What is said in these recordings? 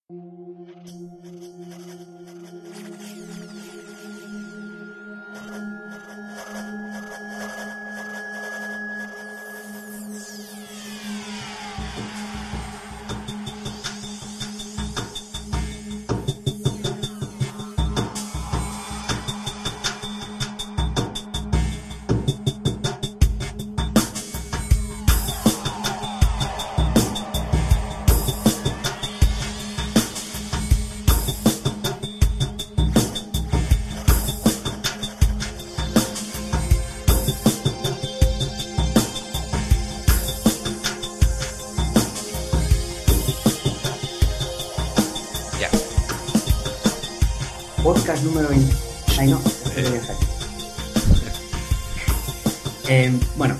Podcast número 20. Ay, no. Bueno,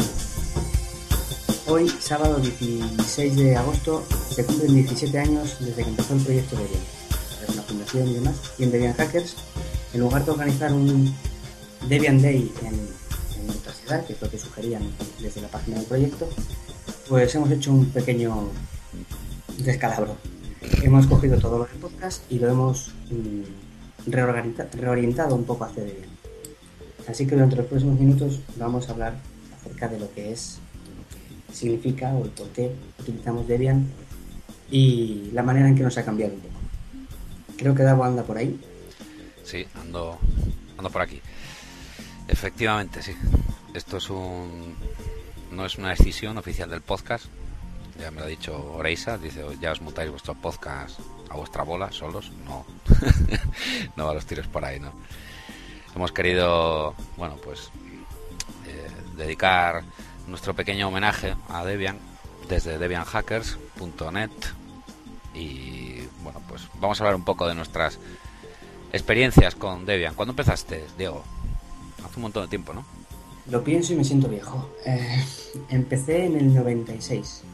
hoy, sábado 16 de agosto, se cumplen 17 años desde que empezó el proyecto Debian. Desde la fundación y demás. Y en Debian Hackers, en lugar de organizar un Debian Day en nuestra ciudad, que es lo que sugerían desde la página del proyecto, pues hemos hecho un pequeño descalabro. Hemos cogido todos los podcasts y lo hemos reorientado un poco hacia Debian. Así que durante los próximos minutos vamos a hablar acerca de lo que es, lo que significa o el por qué utilizamos Debian y la manera en que nos ha cambiado un poco. Creo que Davo anda por ahí. Sí, ando por aquí. Efectivamente, sí. Esto es no es una decisión oficial del podcast. Ya me lo ha dicho Oreisa, dice, ya os mutáis vuestro podcast a vuestra bola, solos. No, no a los tiros por ahí, ¿no? Hemos querido, bueno, pues dedicar nuestro pequeño homenaje a Debian desde debianhackers.net y, bueno, pues vamos a hablar un poco de nuestras experiencias con Debian. ¿Cuándo empezaste, Diego? Hace un montón de tiempo, ¿no? Lo pienso y me siento viejo. Empecé en el 96.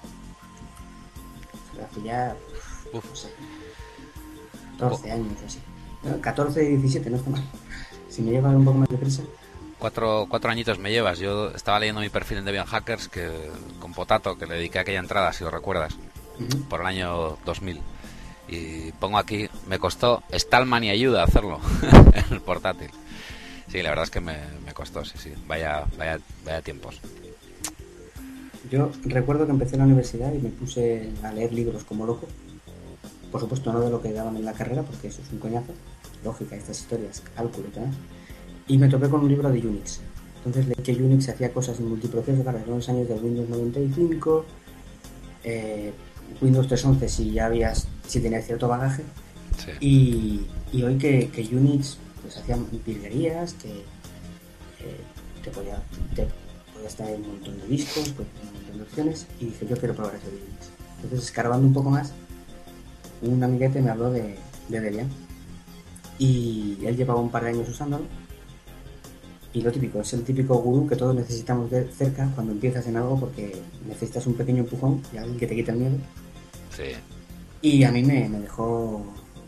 Hace ya, no sé, 14 años o así. 14 y 17, no está mal. Si me llevan un poco más de prisa. Cuatro añitos me llevas. Yo estaba leyendo mi perfil en Debian Hackers con Potato, que le dediqué a aquella entrada, si lo recuerdas, por el año 2000. Y pongo aquí, me costó Stallman y ayuda a hacerlo en el portátil. Sí, la verdad es que me costó, sí. Vaya tiempos. Yo recuerdo que empecé en la universidad y me puse a leer libros como loco. Por supuesto, no de lo que daban en la carrera, porque eso es un coñazo. Lógica, estas historias, cálculo y tal. Y me topé con un libro de Unix. Entonces leí que Unix hacía cosas en multiproceso para los años de Windows 95, Windows 3.11 si tenías cierto bagaje. Sí. Y oí que Unix pues hacía virguerías, que te podías tener un montón de discos, pues, un montón de opciones, y dije, yo quiero probar eso de Unix. Entonces, escarbando un poco más, un amiguete me habló de Debian, y él llevaba un par de años usándolo, y lo típico, es el típico gurú que todos necesitamos ver cerca cuando empiezas en algo, porque necesitas un pequeño empujón y alguien que te quite el miedo. Sí. Y a mí me dejó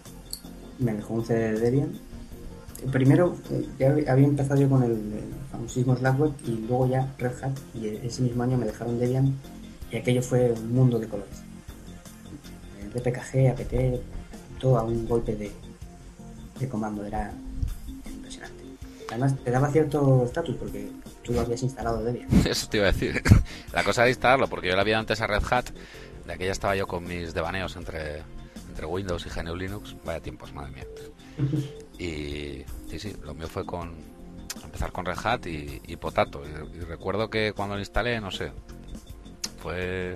un CD de Debian. Primero ya había empezado yo con el famosísimo Slackware y luego ya Red Hat, y ese mismo año me dejaron Debian y aquello fue un mundo de colores. DPKG, apt, todo a un golpe de comando, era impresionante. Además te daba cierto estatus porque tú lo habías instalado Debian. Eso te iba a decir. La cosa de instalarlo, porque yo le había antes a Red Hat, de aquella estaba yo con mis devaneos entre Windows y GNU Linux, vaya tiempos, madre mía. Y sí, lo mío fue empezar con Red Hat y Potato. Y recuerdo que cuando lo instalé, no sé, fue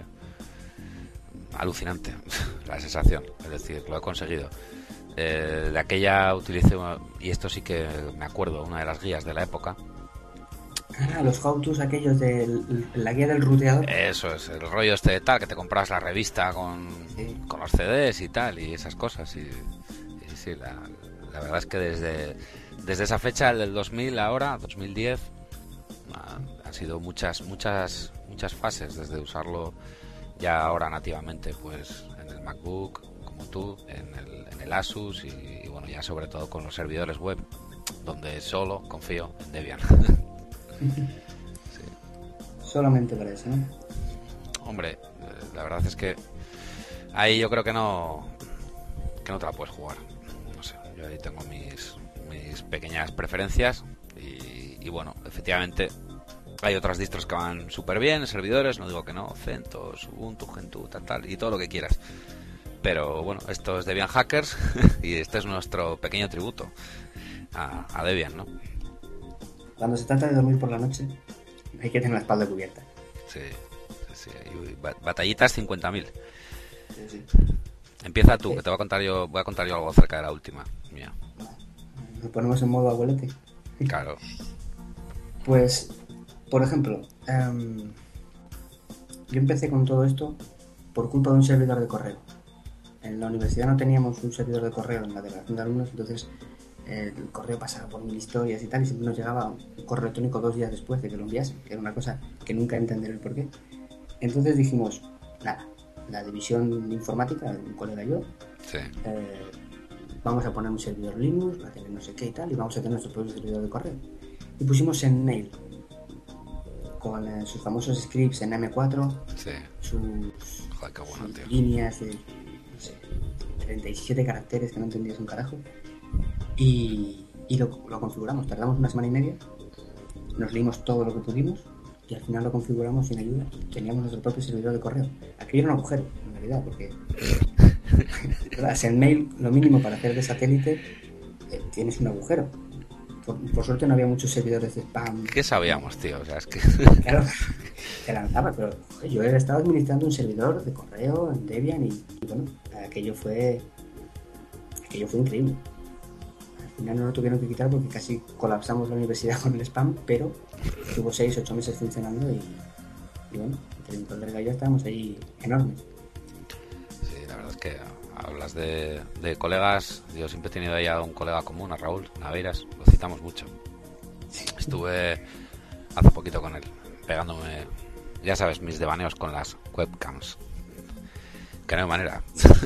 alucinante la sensación. Es decir, lo he conseguido. De aquella utilicé, y esto sí que me acuerdo, una de las guías de la época. Los how-tos aquellos de la guía del ruteador. Eso es, el rollo este de tal, que te comprabas la revista con los CDs y tal, y esas cosas. Y sí, la verdad es que desde esa fecha, el del 2000 ahora, 2010, han sido muchas fases, desde usarlo ya ahora nativamente, pues en el MacBook, como tú, en el Asus y bueno, ya sobre todo con los servidores web, donde solo confío en Debian. Sí. Solamente para eso, ¿no? Hombre, la verdad es que ahí yo creo que no que no te la puedes jugar. No sé, yo ahí tengo mis pequeñas preferencias y bueno, efectivamente hay otras distros que van súper bien, servidores, no digo que no, CentOS, Ubuntu, Gentoo, tal, y todo lo que quieras. Pero bueno, esto es Debian Hackers y este es nuestro pequeño tributo a Debian, ¿no? Cuando se trata de dormir por la noche, hay que tener la espalda cubierta. Sí. Y batallitas 50.000. Sí. Empieza tú, que te voy a contar yo algo acerca de la última. Mía. Nos ponemos en modo abuelete. Claro. Pues, por ejemplo, yo empecé con todo esto por culpa de un servidor de correo. En la universidad no teníamos un servidor de correo en la delegación de alumnos, entonces el correo pasaba por mil historias y tal, y siempre nos llegaba un correo electrónico 2 días después de que lo enviasen, que era una cosa que nunca entenderé el porqué. Entonces dijimos, nada, la división de informática, un colega y yo, sí. Vamos a poner un servidor Linux, va a tener no sé qué y tal, y vamos a tener nuestro propio servidor de correo. Y pusimos en Nail, con sus famosos scripts en M4, sí. sus, joder, qué bueno, sus tío. líneas de, no sé, 37 caracteres que no entendías un carajo. Y lo configuramos, tardamos una semana y media, nos leímos todo lo que pudimos y al final lo configuramos sin ayuda y teníamos nuestro propio servidor de correo. Aquello era un agujero, en realidad, porque en Mail lo mínimo para hacer de satélite tienes un agujero. Por suerte no había muchos servidores de spam. ¿Qué sabíamos, tío? O sea, es que... Claro, te lanzaba, pero joder, yo he estado administrando un servidor de correo en Debian y bueno, aquello fue increíble. Al final no lo tuvieron que quitar porque casi colapsamos la universidad con el spam, pero tuvo 6-8 meses funcionando y bueno, entre mi colega y yo estábamos ahí enormes. Sí, la verdad es que hablas de colegas. Yo siempre he tenido ahí a un colega común, a Raúl Naveiras, lo citamos mucho. Estuve hace poquito con él, pegándome, ya sabes, mis devaneos con las webcams, que no hay manera.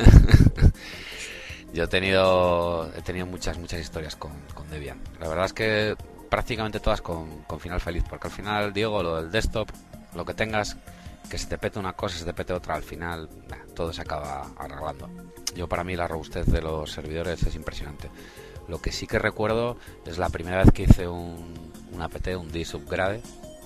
Yo he tenido muchas historias con Debian. La verdad es que prácticamente todas con final feliz, porque al final, Diego, lo del desktop, lo que tengas, que se te pete una cosa, se te pete otra, al final todo se acaba arreglando. Yo, para mí, la robustez de los servidores es impresionante. Lo que sí que recuerdo es la primera vez que hice un apt, un disk upgrade,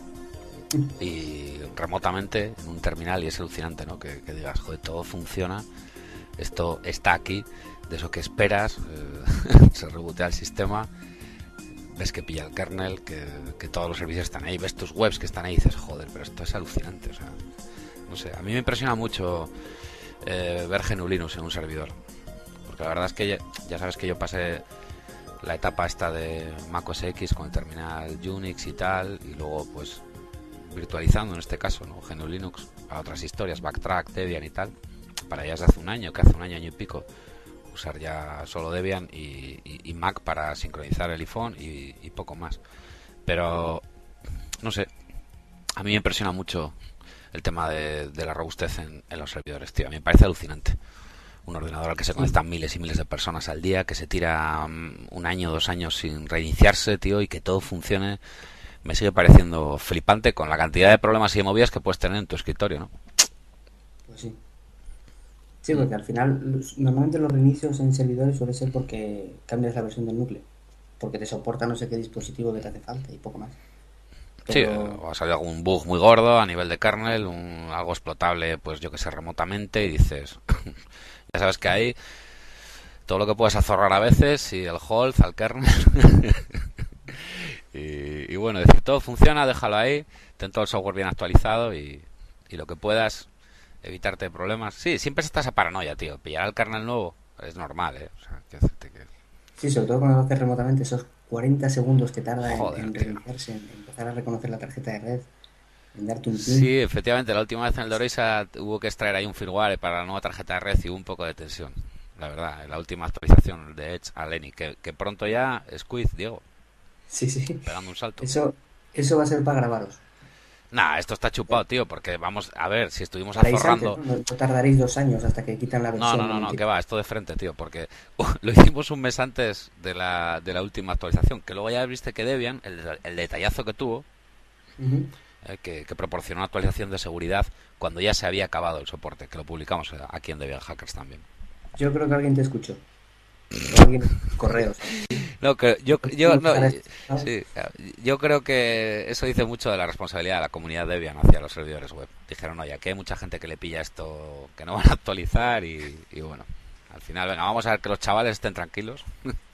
y remotamente en un terminal, y es alucinante, ¿no? Que digas, joder, todo funciona, esto está aquí, de eso que esperas, se rebootea el sistema, ves que pilla el kernel, que todos los servicios están ahí, ves tus webs que están ahí y dices, joder, pero esto es alucinante. O sea, no sé, a mí me impresiona mucho ver GNU Linux en un servidor, porque la verdad es que ya sabes que yo pasé la etapa esta de Mac OS X con el terminal Unix y tal, y luego pues virtualizando en este caso, ¿no? GNU Linux para otras historias, Backtrack, Debian y tal, para ya desde hace un año y pico usar ya solo Debian y Mac para sincronizar el iPhone y poco más. Pero no sé, a mí me impresiona mucho el tema de la robustez en los servidores, tío. A mí me parece alucinante. Un ordenador al que se conectan miles y miles de personas al día, que se tira 1 año, 2 años sin reiniciarse, tío, y que todo funcione, me sigue pareciendo flipante con la cantidad de problemas y movidas que puedes tener en tu escritorio, ¿no? Pues sí. Sí, porque al final normalmente los reinicios en servidores suele ser porque cambias la versión del núcleo, porque te soporta no sé qué dispositivo que te hace falta y poco más. Pero... sí, o ha salido algún bug muy gordo a nivel de kernel, algo explotable, pues yo que sé, remotamente, y dices, ya sabes que hay todo lo que puedes azorrar a veces, y el hold al kernel. y bueno, decir, todo funciona, déjalo ahí, ten todo el software bien actualizado y lo que puedas, evitarte problemas. Sí, siempre está esa paranoia, tío. Pillar el kernel nuevo es normal, ¿eh? O sea, quiero decirte que... Sí, sobre todo cuando lo haces remotamente, esos 40 segundos que tarda en reiniciarse, en empezar a reconocer la tarjeta de red, en darte un pin. Sí, efectivamente, la última vez en el Dorisa hubo que extraer ahí un firmware para la nueva tarjeta de red y hubo un poco de tensión. La verdad, en la última actualización de Edge a Lenny, que pronto ya es quiz, Diego. Sí. Pegando un salto. Eso va a ser para grabaros. Nah, esto está chupado, tío, porque vamos a ver, si estuvimos azorrando... Antes, ¿no? Tardaréis 2 años hasta que quitan la versión. No, que va, esto de frente, tío, porque lo hicimos un mes antes de la última actualización, que luego ya viste que Debian, el detallazo que tuvo, que proporcionó una actualización de seguridad cuando ya se había acabado el soporte, que lo publicamos aquí en Debian Hackers también. Yo creo que alguien te escuchó. O alguien correos. No, que yo, No no, dejar esto, ¿sabes? sí, yo creo que eso dice mucho de la responsabilidad de la comunidad Debian hacia los servidores web. Dijeron, oye, aquí hay mucha gente que le pilla esto, que no van a actualizar y bueno, al final, venga, vamos a ver que los chavales estén tranquilos.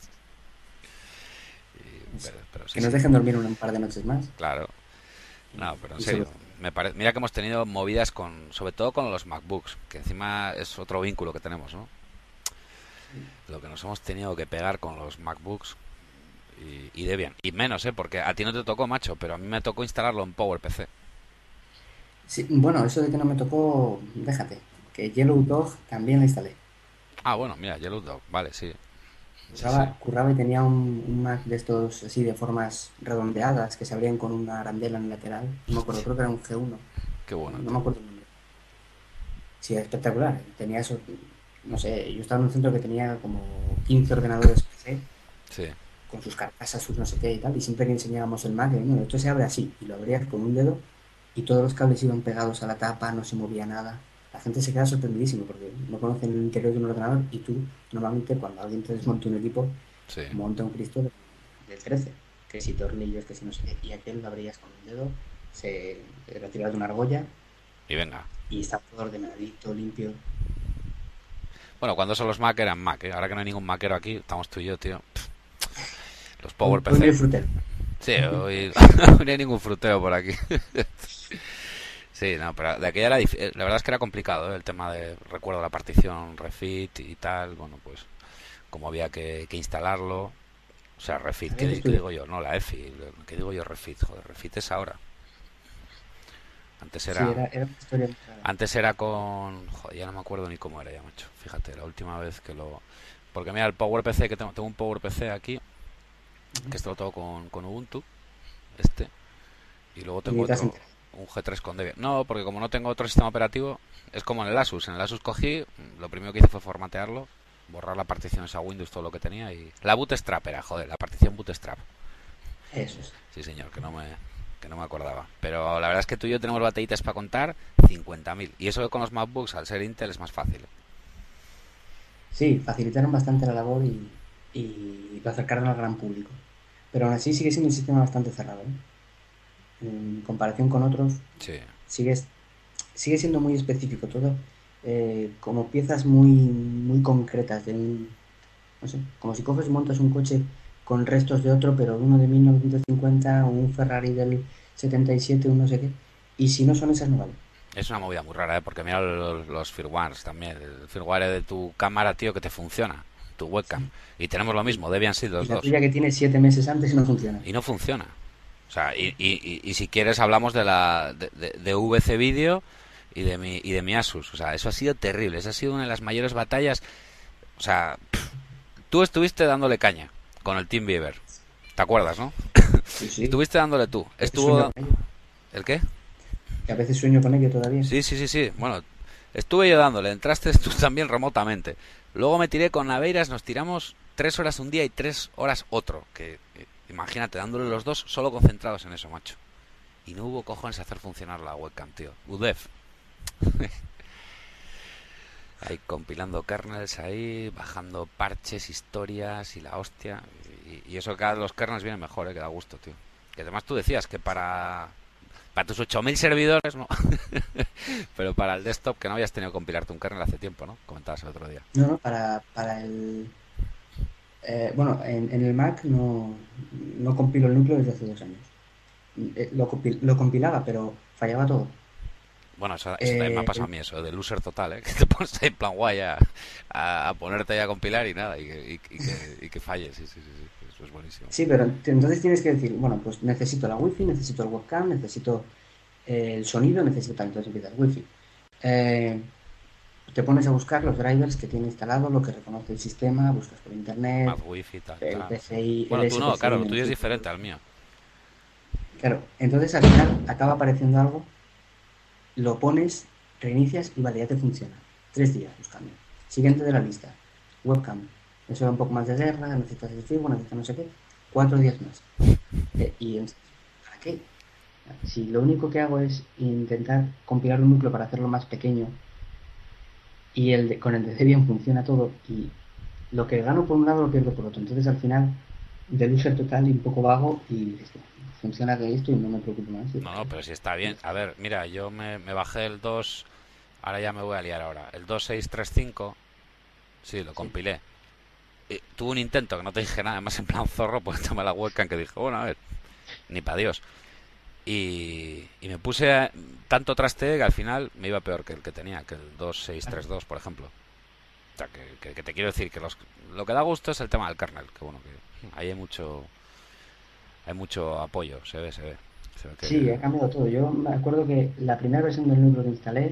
Pero sí, Que nos sí, dejen dormir un par de noches más. claro. No, pero en Y serio, solo. mira que hemos tenido movidas sobre todo con los MacBooks, que encima es otro vínculo que tenemos, ¿no? Lo que nos hemos tenido que pegar con los MacBooks y Debian. Y menos, ¿eh? Porque a ti no te tocó, macho, pero a mí me tocó instalarlo en PowerPC. Sí, bueno, eso de que no me tocó, déjate. Que Yellow Dog también la instalé. Ah, bueno, mira, Yellow Dog, vale, sí. Sí, sí. Curraba y tenía un Mac de estos así de formas redondeadas que se abrían con una arandela en el lateral. No me acuerdo, creo que era un G1. Qué bueno, No tío. me acuerdo el nombre. Sí, era espectacular. Tenía eso, no sé, yo estaba en un centro que tenía como 15 ordenadores PC Sí. con sus carcasas, sus no sé qué y tal, y siempre que enseñábamos el Mac, bueno, esto se abre así, y lo abrías con un dedo y todos los cables iban pegados a la tapa, no se movía nada. La gente se queda sorprendidísimo porque no conocen el interior de un ordenador y tú, normalmente, cuando alguien te desmonta un equipo, Sí. monta un Cristo de 13, que si tornillos, que si no sé qué, y aquel lo abrías con un dedo, se retiraba de una argolla Y venga. y estaba todo ordenadito, limpio. Bueno, cuando son los Mac eran Mac, ¿eh? Ahora que no hay ningún Maquero aquí, estamos tú y yo, tío. Los Hoy no PowerPC. hay frutero. Sí, hoy no hay ningún fruteo por aquí. Sí, no, pero de aquella la verdad es que era complicado, ¿eh? El tema de, recuerdo la partición Refit y tal, bueno, pues como había que instalarlo, o sea, Refit, Había que ¿qué estudiar. digo yo? No, la EFI, ¿qué digo yo? Refit, joder, Refit es ahora. Antes Sí, era, era una historia muy rara. antes era con, joder, ya no me acuerdo ni cómo era ya, macho. Fíjate, la última vez que lo, porque mira, el PowerPC que tengo un PowerPC aquí, Ujú. que esto lo tengo con Ubuntu, este, y luego Y tengo necesitas otro, entender. un G3 con Debian. No, porque como no tengo otro sistema operativo, es como en el Asus cogí, lo primero que hice fue formatearlo, borrar la partición esa Windows, todo lo que tenía y la Bootstrap era, joder, la partición Bootstrap. Eso es. Sí, señor, que no me acordaba. Pero la verdad es que tú y yo tenemos batallitas para contar 50.000. Y eso que con los MacBooks, al ser Intel, es más fácil. Sí, facilitaron bastante la labor y lo acercaron al gran público. Pero aún así sigue siendo un sistema bastante cerrado, ¿eh? En comparación con otros, Sí, sigue, sigue siendo muy específico todo, como piezas muy concretas de un, no sé, como si coges y montas un coche con restos de otro, pero uno de 1950, o un Ferrari del 77, un no sé qué, y si no son esas, no valen. es una movida muy rara, ¿eh? Porque mira los firmwares también. El firmware de tu cámara, tío, que te funciona. Tu webcam. Sí. Y tenemos lo Y, mismo, Debian ser y los la dos. tuya que tiene 7 meses antes y no funciona. Y no funciona. O sea, y si quieres hablamos de VC Video y de mi Asus. O sea, eso ha sido terrible. Esa ha sido una de las mayores batallas. O sea, tú estuviste dándole caña con el TeamViewer. ¿Te acuerdas, no? Sí, sí. Estuviste dándole tú. A veces sueño Estuvo... con ello. ¿El qué? Que a veces sueño con ello todavía. Sí, sí, sí, sí. Bueno, estuve yo dándole. Entraste tú también remotamente. Luego me tiré con Naveiras. Nos tiramos 3 horas un día y 3 horas otro. Imagínate, dándole los dos solo concentrados en eso, macho. Y no hubo cojones hacer funcionar la webcam, tío. UDEF. Ahí compilando kernels ahí, bajando parches, historias y la hostia. Y eso que los kernels vienen mejor, que da gusto, tío. Que además tú decías que para tus 8.000 servidores, no. Pero para el desktop que no habías tenido que compilarte un kernel hace tiempo, ¿no? Comentabas el otro día. No, no, para el... bueno, en el Mac no compilo el núcleo desde hace 2 años. Lo compilaba, pero fallaba todo. Bueno, eso también me ha Eh, pasado a mí, eso, del user total, ¿eh? Que te pones ahí en plan guay a ponerte ahí a compilar y nada, y que falle, sí, sí, sí, sí, eso es buenísimo. sí, pero entonces tienes que decir, bueno, pues necesito la wifi, necesito el webcam, necesito el sonido, necesito tal. Entonces empiezas wifi. Eh, Te pones a buscar los drivers que tiene instalado, lo que reconoce el sistema, buscas por internet, Más wifi, tal, el tal, sí. PCI, el Bueno, tú no, claro, SPCI lo tuyo es menos diferente al mío. claro, entonces al final acaba apareciendo algo, lo pones, reinicias y vale, ya te funciona. 3 días buscando. Siguiente de la lista, webcam. Eso da un poco más de guerra, necesitas el firmware, necesitas no sé qué. 4 días más. ¿Para qué? Si lo único que hago es intentar compilar un núcleo para hacerlo más pequeño y con el de Debian funciona todo, y lo que gano por un lado lo pierdo por otro. Entonces al final, del user total y un poco vago, y funciona de esto y no me preocupo más. No, pero si está bien. A ver, mira, yo me bajé el 2, ahora ya me voy a liar ahora. El 2635, sí, lo compilé. Y tuve un intento que no te dije nada, además en plan zorro, pues tomé la webcam que dije, bueno, a ver, ni para Dios. Y me puse tanto traste que al final me iba peor que el que tenía, que el 2632, por ejemplo. O sea, que te quiero decir que lo que da gusto es el tema del kernel, que bueno, que ahí hay mucho apoyo, se ve. Se ve Sí, ha cambiado todo. Yo me acuerdo que la primera versión del núcleo que instalé,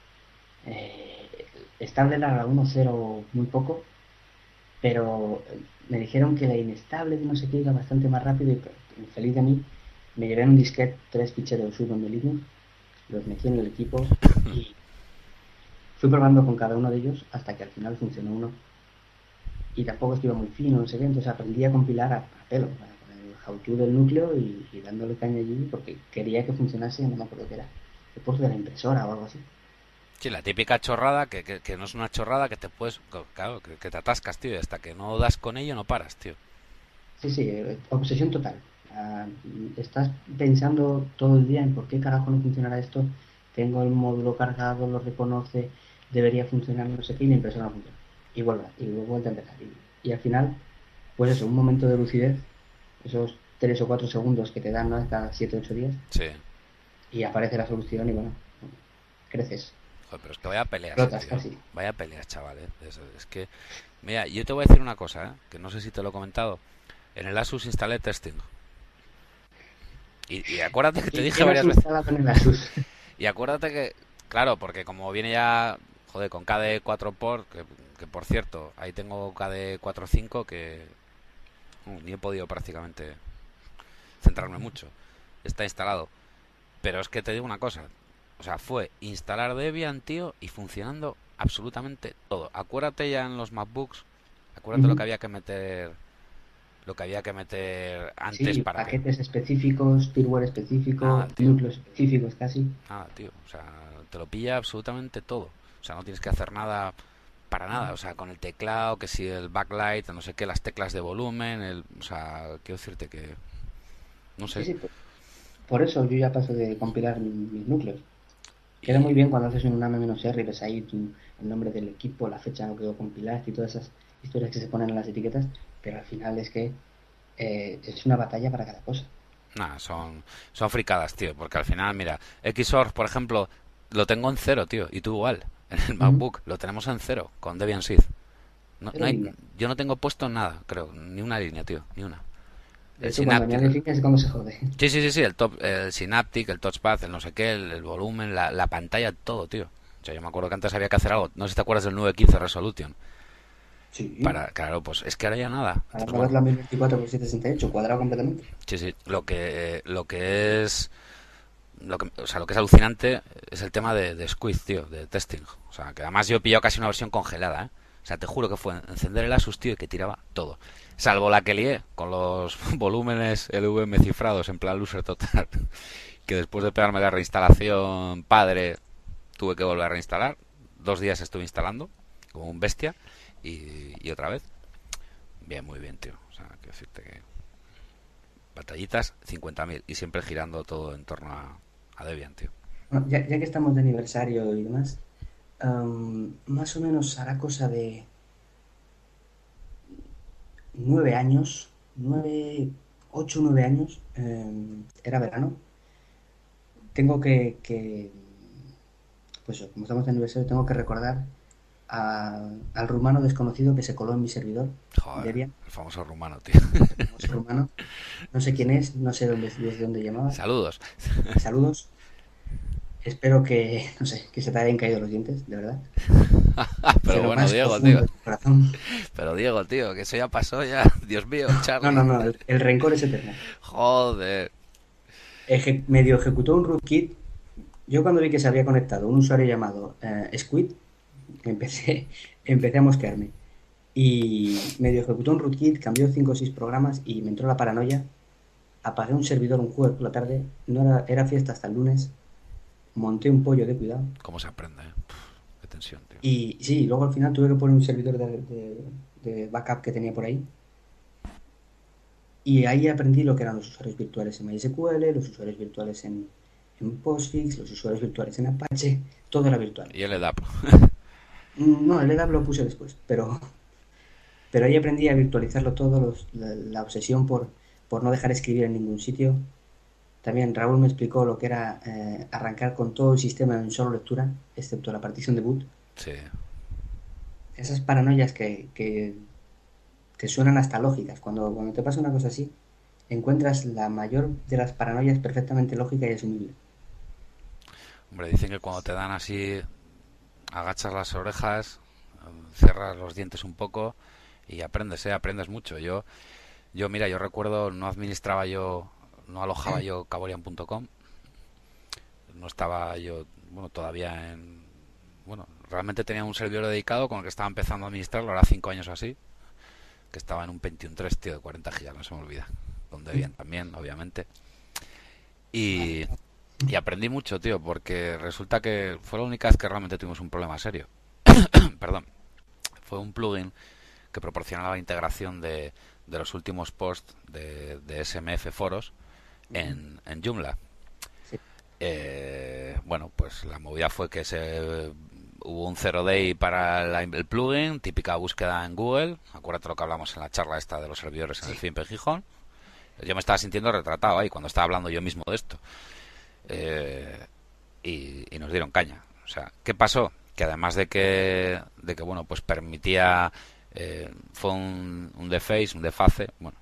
estable era la 1.0 muy poco, pero me dijeron que la inestable de no sé qué iba bastante más rápido y feliz de mí, me llevé en un disquete 3 ficheros subo de Linux, los metí en el equipo y fui probando con cada uno de ellos hasta que al final funcionó uno. Y tampoco es que iba muy fino, no sé qué, entonces aprendí a compilar a pelo, con el how-to del núcleo y dándole caña allí porque quería que funcionase, no me acuerdo qué era, el puerto de la impresora o algo así. Sí, la típica chorrada que no es una chorrada que te puedes, claro, que te atascas, tío, y hasta que no das con ello no paras, tío. Sí, sí, obsesión total. Ah, estás pensando todo el día en por qué carajo no funcionará esto, tengo el módulo cargado, lo reconoce, debería funcionar, no sé qué, y la impresora no funciona. Y vuelve a empezar. Y al final, pues eso, un momento de lucidez, esos 3 o 4 segundos que te dan, ¿no?, cada 7 o 8 días, Sí. y aparece la solución y bueno, creces, Joder, pero es que vaya peleas, flotas tío. casi. Vaya peleas, chaval, es que, mira, yo te voy a decir una cosa, que no sé si te lo he comentado. En el Asus instalé testing. Y acuérdate que te ¿Y dije qué no has varias veces. instalado en el Asus? Y acuérdate que, claro, porque como viene ya, joder, con KDE 4 port, que por cierto, ahí tengo KDE 4.5 que ni he podido prácticamente centrarme mucho. Está instalado. Pero es que te digo una cosa. O sea, fue instalar Debian, tío, y funcionando absolutamente todo. Acuérdate ya en los MacBooks, acuérdate lo que había que meter, antes Sí, para que... paquetes específicos, firmware Nada, específico, tío. núcleos específicos casi. Nada, tío. O sea, te lo pilla absolutamente todo. O sea, no tienes que hacer nada para nada. O sea, con el teclado, que si el backlight, no sé qué, las teclas de volumen, o sea, quiero decirte que... No Sí, sé. sí, por eso yo ya paso de compilar mis núcleos. Queda Y muy bien cuando haces un -r y ves ahí el nombre del equipo, la fecha en la que lo compilaste y todas esas historias que se ponen en las etiquetas, pero al final es que es una batalla para cada cosa. nada, son fricadas, tío. Porque al final, mira, Xorg, por ejemplo, lo tengo en cero, tío. Y tú igual. En el MacBook lo tenemos en cero, con Debian Seed. No Cero hay, líneas. yo no tengo puesto nada, creo. Ni una línea, tío. Ni una. De El hecho, cuando Synaptic. añades líneas es cuando se jode. Sí. El Synaptic, el Touchpad, el no sé qué, el volumen, la pantalla, todo, tío. O sea, yo me acuerdo que antes había que hacer algo. No sé si te acuerdas del 915 Resolution. Sí. Claro, pues es que ahora ya nada. Para Entonces, poder bueno, la 1024 por 768, cuadrado completamente. sí. Lo que es o sea, lo que es alucinante es el tema de Squid, tío, de testing. O sea, que además yo he pillado casi una versión congelada, ¿eh? O sea, te juro que fue encender el Asus, tío, y que tiraba todo. Salvo la que lié con los volúmenes LVM cifrados en plan loser total. Que después de pegarme la reinstalación padre, tuve que volver a reinstalar. 2 días estuve instalando, como un bestia. Y otra vez. Bien, muy bien, tío. O sea, quiero decirte que batallitas 50.000 y siempre girando todo en torno a Debian, tío. Bueno, ya que estamos de aniversario y demás, más o menos hará cosa de 9 años, 8 o 9 años, era verano. Tengo pues como estamos de aniversario, tengo que recordar al rumano desconocido que se coló en mi servidor, Joder, Debian, el famoso rumano, tío. el famoso rumano. No sé quién es, no sé desde dónde llamaba. Saludos. Saludos. Espero que, no sé, que se te hayan caído los dientes, de verdad. De Pero lo bueno, más Diego, tío. profundo de tu corazón. Pero Diego, tío, que eso ya pasó ya. Dios mío, No, Charlie. no, no, el rencor es eterno. Joder. Medio ejecutó un rootkit. Yo cuando vi que se había conectado un usuario llamado Squid, empecé, empecé a mosquearme. Y medio ejecutó un rootkit, cambió 5 o 6 programas y me entró la paranoia. Apagué un servidor un jueves por la tarde, no era fiesta hasta el lunes. Monté un pollo de cuidado. ¿Cómo se aprende, eh? tensión, tío. Y sí, luego al final tuve que poner un servidor de backup que tenía por ahí. Y ahí aprendí lo que eran los usuarios virtuales en MySQL, los usuarios virtuales en Postfix, los usuarios virtuales en Apache, todo era virtual. Y el EDAP. No, el EDAP lo puse después, pero ahí aprendí a virtualizarlo todo, la obsesión por no dejar escribir en ningún sitio. También Raúl me explicó lo que era arrancar con todo el sistema en solo lectura, excepto la partición de boot. Sí. Esas paranoias que suenan hasta lógicas. Cuando te pasa una cosa así, encuentras la mayor de las paranoias perfectamente lógica y asumible. Hombre, dicen que cuando te dan así, agachas las orejas, cierras los dientes un poco y aprendes mucho. Yo mira, yo recuerdo, no alojaba yo Caborian.com, no estaba yo, bueno, todavía realmente tenía un servidor dedicado con el que estaba empezando a administrarlo, ahora 5 años así, que estaba en un Pentium 3, tío, de 40 gigas, no se me olvida, con Debian también, obviamente, y aprendí mucho, tío, porque resulta que fue la única vez que realmente tuvimos un problema serio. Perdón. Fue un plugin que proporcionaba la integración de los últimos posts de SMF foros en Joomla. Sí. Bueno, pues la movida fue que hubo un 0-day para el plugin, típica búsqueda en Google. Acuérdate lo que hablamos en la charla esta de los servidores en el FIMP en Gijón. Yo me estaba sintiendo retratado ahí cuando estaba hablando yo mismo de esto. Y nos dieron caña. O sea, ¿qué pasó? Que además de que bueno, pues permitía, fue un deface, un deface, bueno,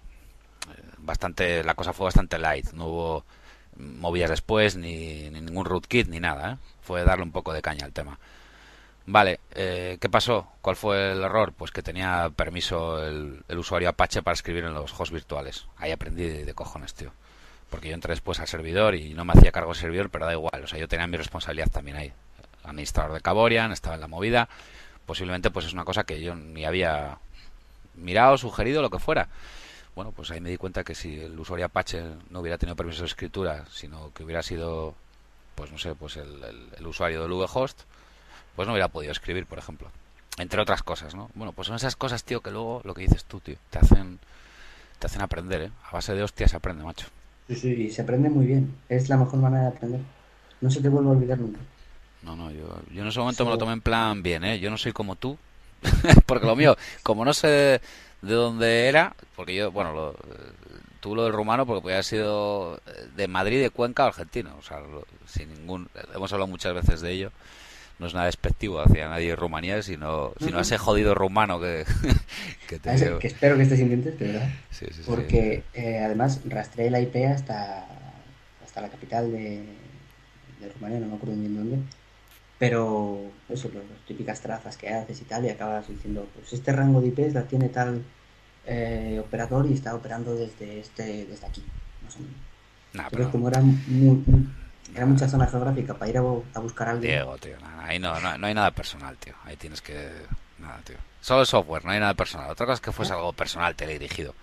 la cosa fue bastante light, no hubo movidas después, ni ningún rootkit, ni nada, fue darle un poco de caña al tema. Vale, ¿qué pasó? ¿Cuál fue el error? Pues que tenía permiso el usuario Apache para escribir en los hosts virtuales. Ahí aprendí de cojones, tío. Porque yo entré después al servidor y no me hacía cargo del servidor, pero da igual, o sea, yo tenía mi responsabilidad también ahí. Administrador de Caborian, estaba en la movida. Posiblemente pues es una cosa que yo ni había mirado, sugerido, lo que fuera. Bueno, pues ahí me di cuenta que si el usuario Apache no hubiera tenido permiso de escritura, sino que hubiera sido, pues no sé, pues el usuario del vhost, pues no hubiera podido escribir, por ejemplo. Entre otras cosas, ¿no? Bueno, pues son esas cosas, tío, que luego, lo que dices tú, tío, te hacen aprender, ¿eh? A base de hostias se aprende, macho. Sí, sí, y se aprende muy bien. Es la mejor manera de aprender. No se te vuelve a olvidar nunca. No, yo en ese momento me lo tomé en plan bien, ¿eh? Yo no soy como tú, porque lo mío, como no sé de dónde era, porque yo, bueno, tú lo del rumano, porque podía haber sido de Madrid, de Cuenca o argentino, o sea, sin ningún, hemos hablado muchas veces de ello, no es nada despectivo hacia nadie de Rumanía, sino ese jodido rumano que te digo. Que espero que estés sintientes, de verdad. Sí, porque además rastreé la IP hasta la capital de Rumanía, no me acuerdo bien dónde. Pero eso, las típicas trazas que haces y tal, y acabas diciendo, pues este rango de IPs la tiene tal operador y está operando desde aquí, más o menos. Entonces, como era mucha zona geográfica para ir a buscar algo. Diego, tío, ahí no hay nada personal, tío. Ahí tienes que... Nada, tío. Solo el software, no hay nada personal. Otra cosa es que fuese algo personal, teledirigido.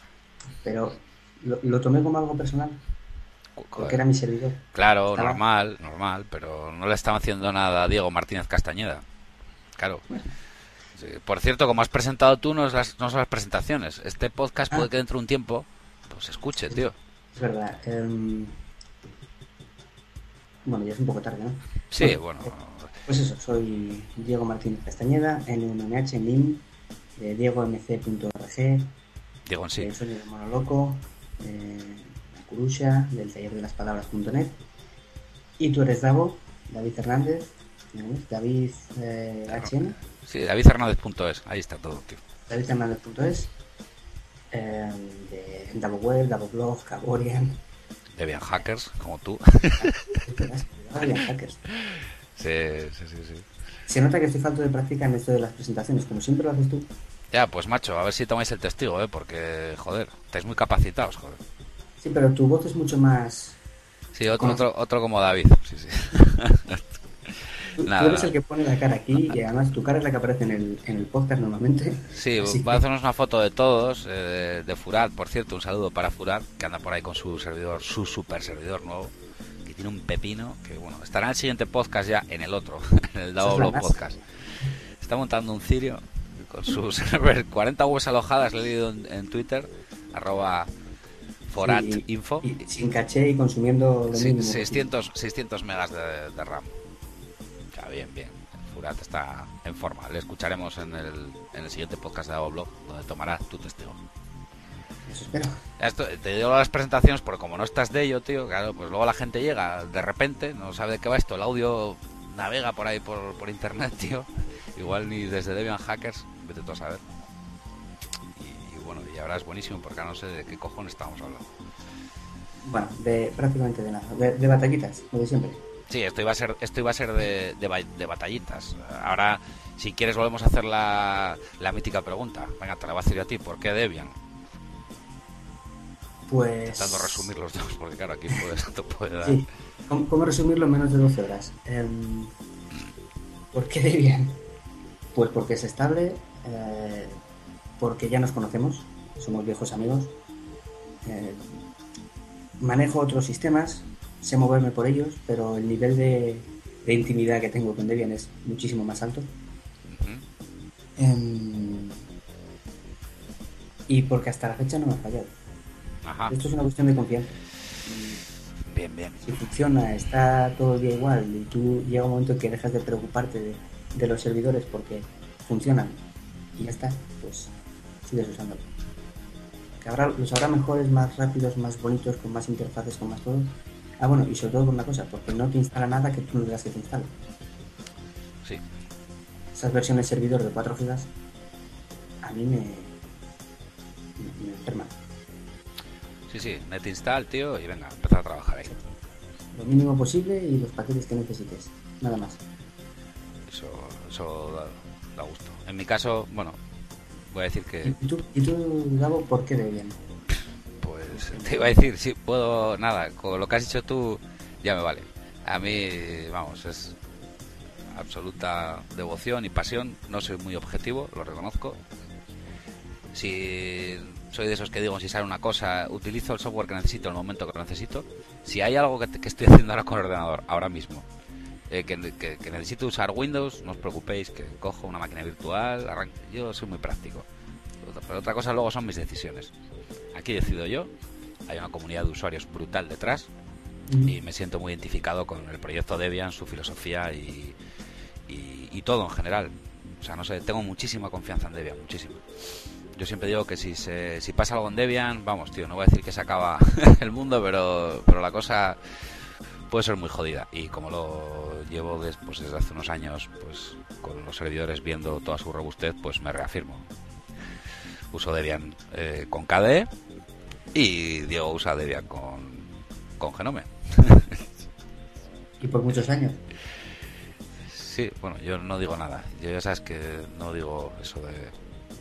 Pero lo tomé como algo personal. Porque era mi servidor. Claro, normal, pero no le estaba haciendo nada a Diego Martínez Castañeda. Claro. Bueno. Sí. Por cierto, como has presentado tú, no son las presentaciones. Este podcast puede que dentro de un tiempo pues se escuche, tío. Es verdad. Bueno, ya es un poco tarde, ¿no? Sí, bueno. Pues eso, soy Diego Martínez Castañeda, NMH, NIM, de diegomc.org. Diego en sí. Soy el Mono Loco, Curusha, del taller de las palabras.net. Y tú eres David Hernández, David HN. Sí, davidhernández.es, ahí está todo, tío. davidhernández.es, de DavoWeb, DavoBlog, Caborian. Debian Hackers, como tú. Debian Hackers. Sí. Se nota que estoy falto de práctica en esto de las presentaciones, como siempre lo haces tú. Ya, pues macho, a ver si tomáis el testigo, porque, joder, estáis muy capacitados, joder. Sí, pero tu voz es mucho más... Sí, otro como David, sí. Tú eres el que pone la cara aquí y además tu cara es la que aparece en el podcast normalmente. Sí, va a hacernos una foto de todos, de Furat, por cierto, un saludo para Furat, que anda por ahí con su servidor, su super servidor nuevo, que tiene un pepino que, bueno, estará en el siguiente podcast ya, en el otro, en el Eso es Davo la Podcast. Está montando un cirio con sus server 40 webs alojadas, lo he leído en Twitter, @foratinfo. Y sin caché y consumiendo lo mínimo. 600 megas de RAM. O sea, bien. Furat está en forma. Le escucharemos en el siguiente podcast de Davo Blog, donde tomará tu testigo. Eso espero. Esto, te digo las presentaciones porque como no estás de ello, tío, claro, pues luego la gente llega de repente, no sabe de qué va esto, el audio navega por ahí por internet, tío. Igual ni desde Debian Hackers, vete tú a saber. Y bueno, y ahora es buenísimo porque ahora no sé de qué cojones estamos hablando. Bueno, prácticamente de nada. De batallitas, lo de siempre. Sí, esto iba a ser de batallitas. Ahora, si quieres, volvemos a hacer la mítica pregunta. Venga, te la voy a decir yo a ti. ¿Por qué Debian? Pues... Intentando resumir los dos, porque claro, aquí esto puede dar... Sí, ¿cómo resumirlo en menos de 12 horas? ¿Por qué Debian? Pues porque es estable, porque ya nos conocemos, somos viejos amigos, manejo otros sistemas, sé moverme por ellos, pero el nivel de intimidad que tengo con Debian es muchísimo más alto. Y porque hasta la fecha no me ha fallado. Ajá. Esto es una cuestión de confianza. Bien. Si funciona, está todo el día igual y tú llega un momento en que dejas de preocuparte de los servidores porque funcionan y ya está, pues sigues usándolo. Que los habrá mejores, más rápidos, más bonitos, con más interfaces, con más todo. Ah, bueno, y sobre todo por una cosa, porque no te instala nada que tú no digas que te instale. Sí. Esas versiones servidor de 4 GB a mí me enferman. Sí, net install, tío, y venga, empezar a trabajar ahí. Lo mínimo posible y los paquetes que necesites, nada más. Eso da gusto. En mi caso, bueno, voy a decir que... ¿Y tú, Gabo, por qué Debian? Pues te iba a decir, sí, puedo, nada, con lo que has dicho tú ya me vale. A mí, vamos, es absoluta devoción y pasión. No soy muy objetivo, lo reconozco. Si soy de esos que digo, si sale una cosa, utilizo el software que necesito en el momento que lo necesito. Si hay algo que estoy haciendo ahora con el ordenador, ahora mismo, que necesito usar Windows, no os preocupéis, que cojo una máquina virtual, yo soy muy práctico. Pero otra cosa luego son mis decisiones. Aquí decido yo, hay una comunidad de usuarios brutal detrás y me siento muy identificado con el proyecto Debian, su filosofía y todo en general. O sea, no sé, tengo muchísima confianza en Debian, muchísima. Yo siempre digo que si pasa algo en Debian, vamos, tío, no voy a decir que se acaba el mundo, pero la cosa puede ser muy jodida. Y como lo llevo desde hace unos años, pues con los servidores viendo toda su robustez, pues me reafirmo. Uso Debian con KDE y Diego usa Debian con Genome. ¿Y por muchos años? Sí, bueno, yo no digo nada. Yo ya sabes que no digo eso de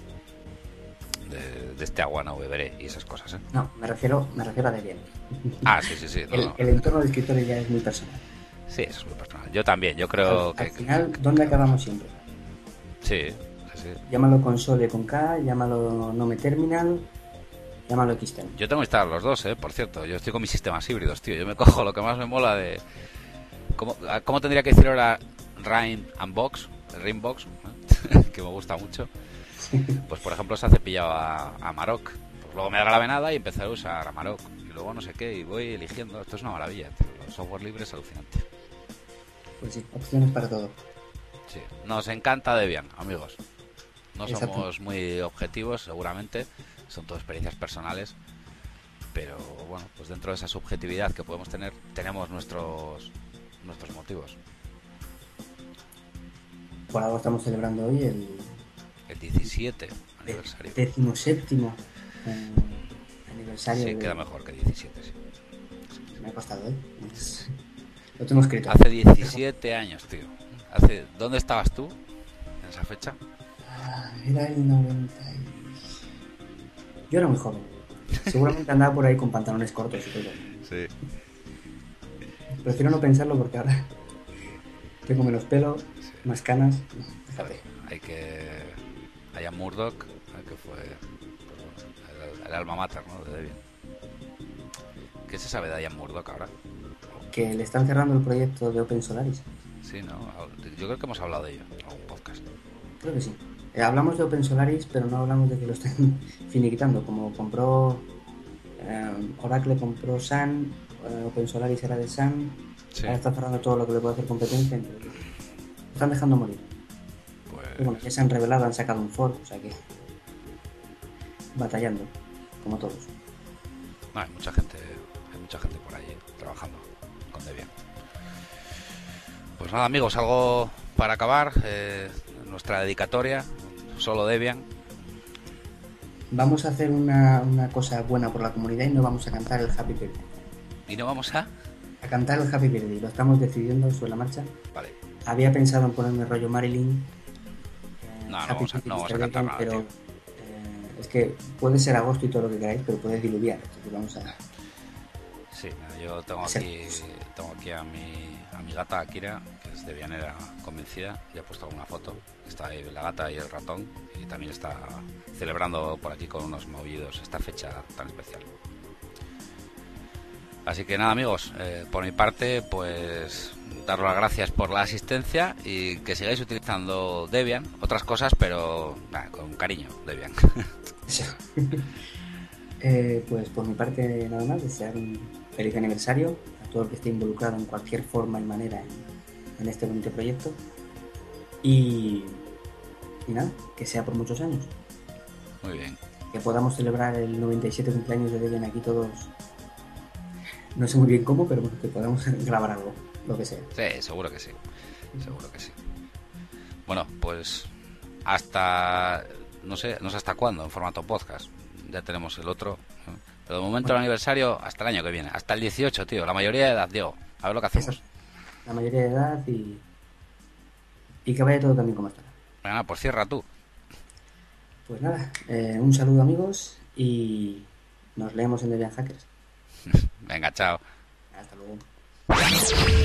este agua no beberé y esas cosas, ¿eh? No, me refiero a Debian. Ah, sí. No. El entorno de escritorio ya es muy personal. Sí, eso es muy personal. Yo también, yo creo que... Al final, ¿dónde acabamos siempre? Sí. Llámalo console con K, llámalo Nome Terminal, llámalo Xterm. Yo tengo instalados los dos, por cierto. Yo estoy con mis sistemas híbridos, tío. Yo me cojo lo que más me mola de... ¿Cómo tendría que decir ahora Rainbox, que me gusta mucho? Pues por ejemplo se ha cepillado a Maroc. Pues luego me da la venada y empezaré a usar a Maroc. Y luego no sé qué, y voy eligiendo. Esto es una maravilla, tío. El software libre es alucinante. Pues sí, opciones para todo. Sí, nos encanta Debian, amigos. No Exacto. Somos muy objetivos, seguramente. Son todo experiencias personales. Pero bueno, pues dentro de esa subjetividad que podemos tener, tenemos nuestros motivos. Por algo estamos celebrando hoy el 17 aniversario. 17º aniversario. Sí, queda mejor que 17, sí. Me ha costado, ¿eh? Lo tengo escrito. Hace 17 años, tío. ¿Dónde estabas tú en esa fecha? Era el 90 Yo era muy joven. Seguramente andaba por ahí con pantalones cortos y todo. Sí. Prefiero no pensarlo porque ahora tengo menos pelo, más canas. No, déjate. Ian Murdoch, que fue pues, el alma mater, ¿no? De Debian. ¿Qué se sabe de Ian Murdoch ahora? que le están cerrando el proyecto de Open Solaris. Sí, ¿no? Yo creo que hemos hablado de ello en algún podcast. Creo que sí. Hablamos de Open Solaris, pero no hablamos de que lo estén finiquitando. Como compró Oracle, compró Sun, Open Solaris era de Sun, Sí. ahora está cerrando todo lo que le puede hacer competencia. Entonces, lo están dejando morir. Pues... Y bueno, ya se han revelado, han sacado un fork, o sea que batallando, como todos. No, hay mucha gente por ahí trabajando con Debian. Pues nada, amigos, algo para acabar, nuestra dedicatoria, solo Debian. Vamos a hacer una cosa buena por la comunidad y no vamos a cantar el Happy Birthday. ¿Y no vamos a...? A cantar el Happy Birthday, lo estamos decidiendo sobre la marcha. Vale. Había pensado en ponerme rollo Marilyn. No vamos a cantar nada, pero tío. Es que puede ser agosto y todo lo que queráis, pero puede diluviar. Entonces vamos a... Sí, yo tengo aquí a mi gata Akira, que es debianera convencida, y ha puesto una foto. Está ahí la gata y el ratón, y también está celebrando por aquí con unos movidos esta fecha tan especial. Así que nada, amigos, por mi parte, pues daros las gracias por la asistencia y que sigáis utilizando Debian, otras cosas, pero con cariño, Debian. Pues por mi parte nada más, desear un feliz aniversario a todo el que esté involucrado en cualquier forma y manera en este bonito proyecto y nada, que sea por muchos años. Muy bien. Que podamos celebrar el 97 cumpleaños de Debian aquí todos. No sé muy bien cómo, pero bueno, que podamos grabar algo, lo que sea. Sí, seguro que sí. Bueno, pues hasta... No sé hasta cuándo en formato podcast. Ya tenemos el otro, ¿no? Pero de momento el aniversario hasta el año que viene. Hasta el 18, tío. La mayoría de edad, Diego. A ver lo que hacemos. La mayoría de edad y que vaya todo también como estará. Venga, pues cierra tú. Pues nada, un saludo amigos y nos leemos en Debian Hackers. Venga, chao. Hasta luego.